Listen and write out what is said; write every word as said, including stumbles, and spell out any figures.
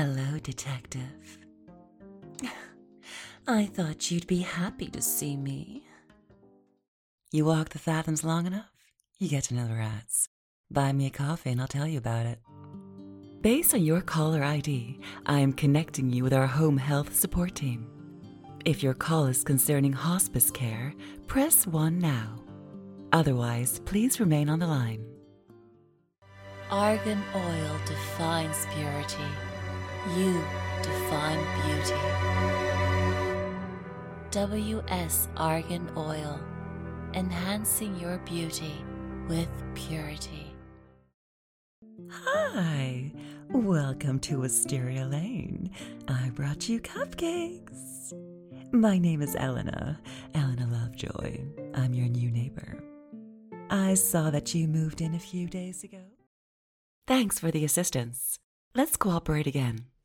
Hello, detective. I thought you'd be happy to see me. You walk the fathoms long enough, you get to know the rats. Buy me a coffee and I'll tell you about it. Based on your caller I D, I am connecting you with our home health support team. If your call is concerning hospice care, press one now. Otherwise, please remain on the line. Argan oil defines purity. You define beauty. W S Argan Oil, enhancing your beauty with purity. Hi, welcome to Wisteria Lane. I brought you cupcakes. My name is Elena, Elena Lovejoy. I'm your new neighbor. I saw that you moved in a few days ago. Thanks for the assistance. Let's cooperate again.